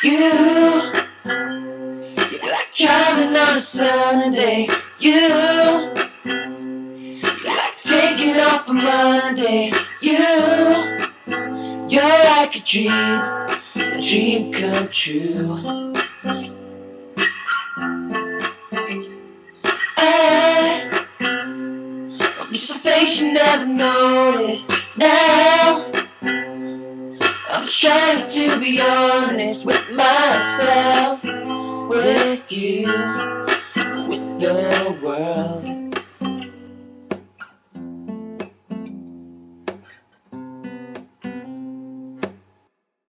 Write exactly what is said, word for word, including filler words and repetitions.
You, you're like driving on a Sunday. You, you're like taking off a Monday. You, you're like a dream, a dream come true. I, I'm just a face you never noticed. Now I'm just trying to be honest with myself, with you, with the world.